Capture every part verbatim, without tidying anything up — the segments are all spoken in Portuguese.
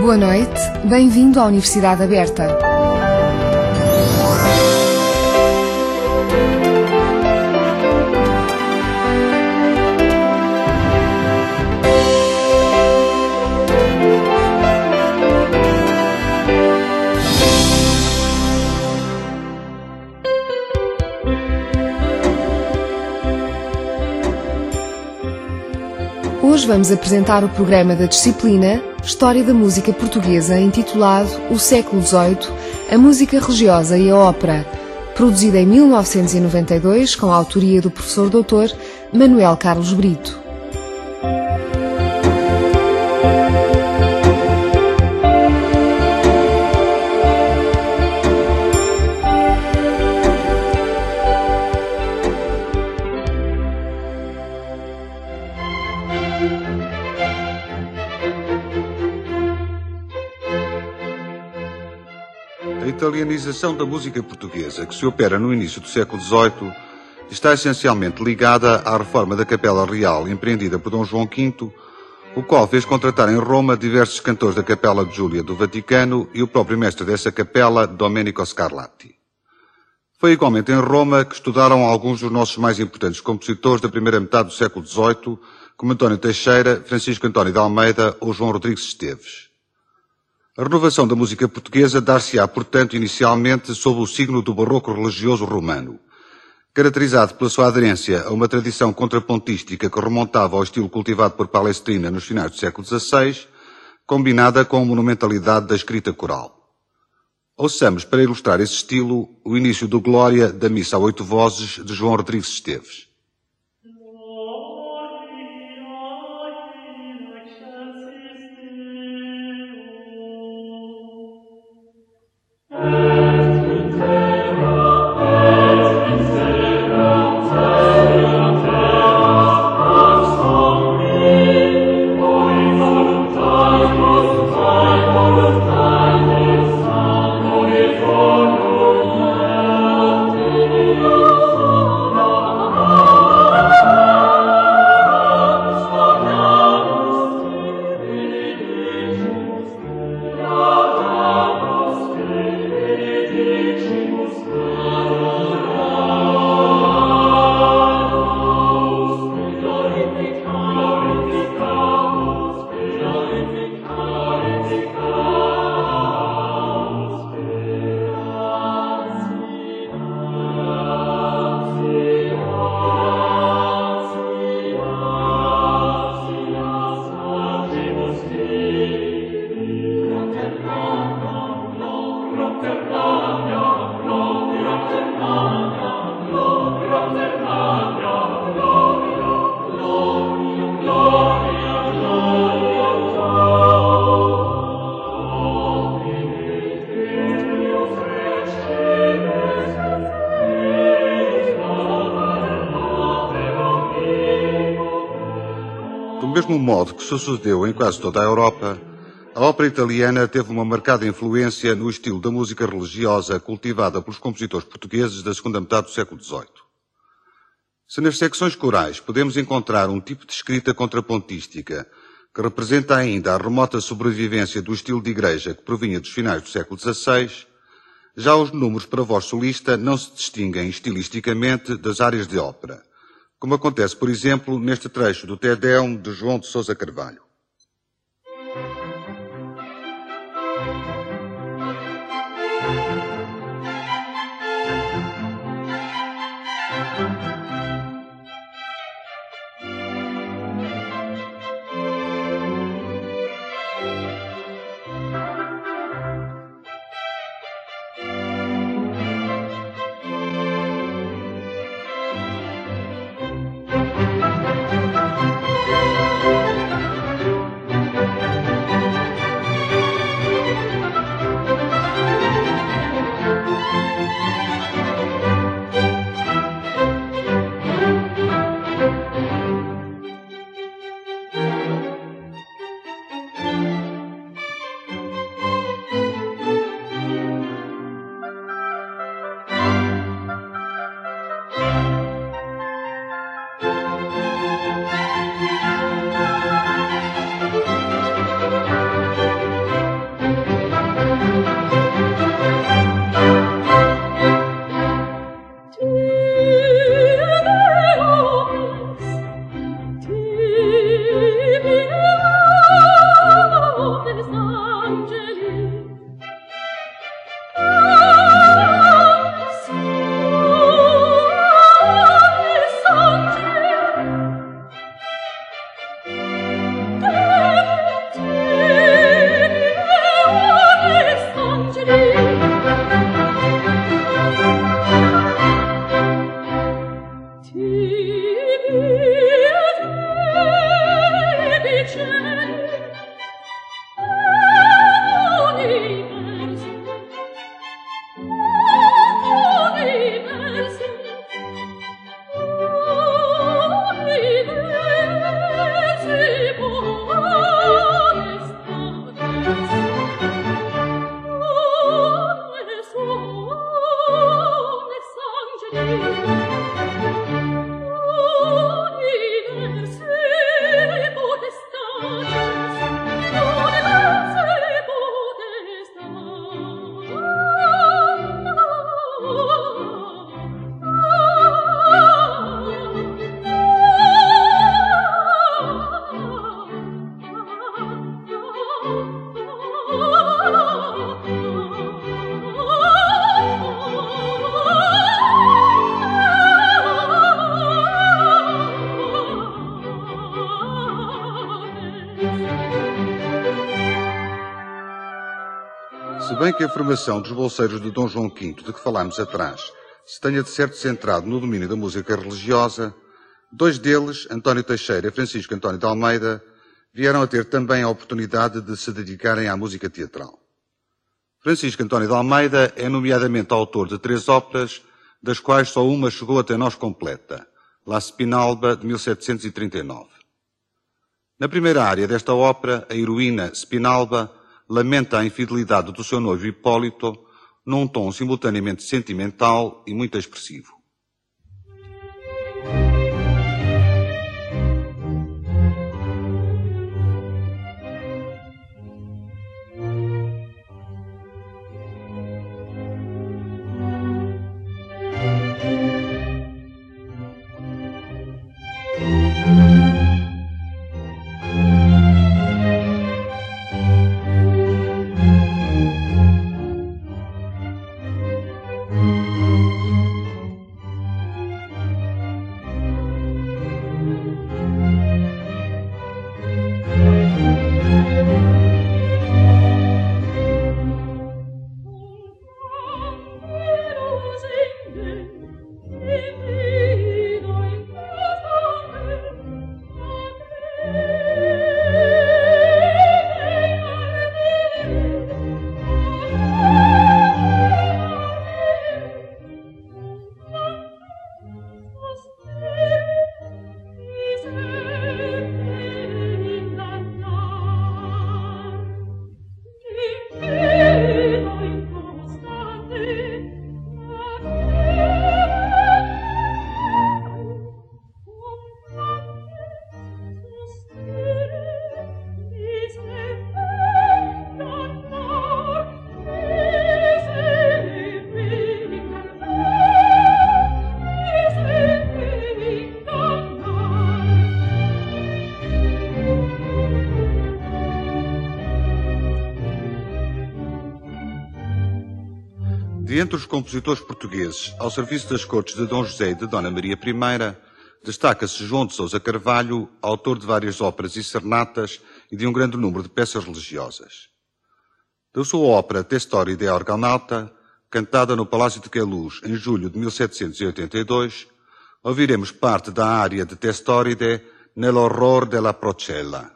Boa noite, bem-vindo à Universidade Aberta. Hoje vamos apresentar o programa da disciplina História da Música Portuguesa, intitulado O século dezoito, a música religiosa e a ópera, produzida em mil novecentos e noventa e dois com a autoria do professor doutor Manuel Carlos Brito. A italianização da música portuguesa, que se opera no início do século dezoito, está essencialmente ligada à reforma da Capela Real, empreendida por Dom João quinto, o qual fez contratar em Roma diversos cantores da Capela de Júlia do Vaticano e o próprio mestre dessa capela, Domenico Scarlatti. Foi igualmente em Roma que estudaram alguns dos nossos mais importantes compositores da primeira metade do século dezoito, como António Teixeira, Francisco António de Almeida ou João Rodrigues Esteves. A renovação da música portuguesa dar-se-á, portanto, inicialmente sob o signo do barroco religioso romano, caracterizado pela sua aderência a uma tradição contrapontística que remontava ao estilo cultivado por Palestrina nos finais do século dezasseis, combinada com a monumentalidade da escrita coral. Ouçamos, para ilustrar esse estilo, o início do Glória da Missa a oito vozes de João Rodrigues Esteves. Do mesmo modo que sucedeu em quase toda a Europa, a ópera italiana teve uma marcada influência no estilo da música religiosa cultivada pelos compositores portugueses da segunda metade do século dezoito. Se nas secções corais podemos encontrar um tipo de escrita contrapontística que representa ainda a remota sobrevivência do estilo de igreja que provinha dos finais do século dezasseis, já os números para voz solista não se distinguem estilisticamente das áreas de ópera, como acontece, por exemplo, neste trecho do Te Deum de João de Sousa Carvalho. Se bem que a formação dos bolseiros de Dom João quinto, de que falámos atrás, se tenha de certo centrado no domínio da música religiosa, dois deles, António Teixeira e Francisco António de Almeida, vieram a ter também a oportunidade de se dedicarem à música teatral. Francisco António de Almeida é nomeadamente autor de três óperas, das quais só uma chegou até nós completa, La Spinalba, de mil setecentos e trinta e nove. Na primeira área desta ópera, a heroína Spinalba lamenta a infidelidade do seu noivo Hipólito num tom simultaneamente sentimental e muito expressivo. De entre os compositores portugueses ao serviço das cortes de Dom José e de Dona Maria I, destaca-se João de Sousa Carvalho, autor de várias óperas e serenatas e de um grande número de peças religiosas. Da sua ópera Testoride Organata, cantada no Palácio de Queluz em julho de mil setecentos e oitenta e dois, ouviremos parte da área de Testoride Nell'orror della Procella.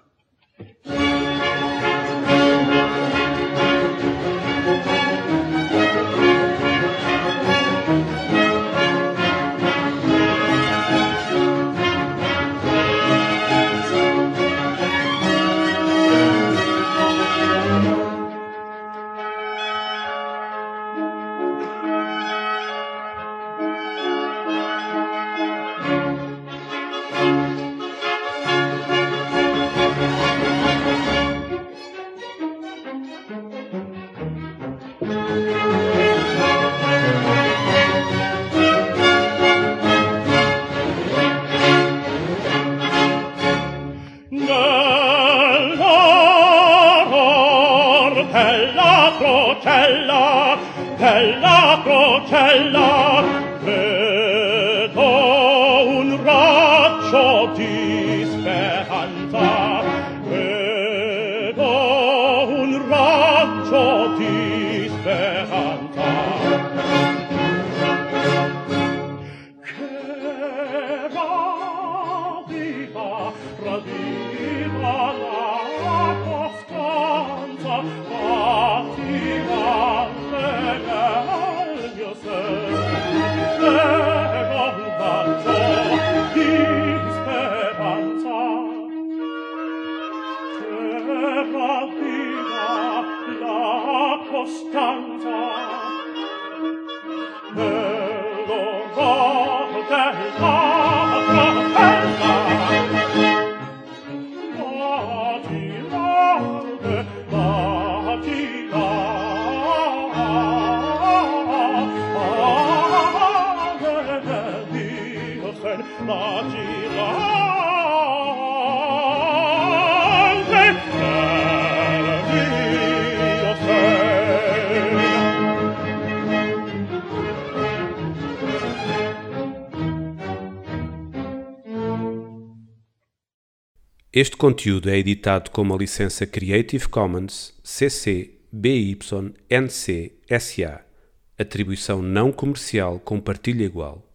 Bella Procella, vedo un raggio di speranza, vedo un raggio di speranza. Che Este conteúdo é editado com uma licença Creative Commons C C B Y N C S A. Atribuição não comercial, compartilha igual.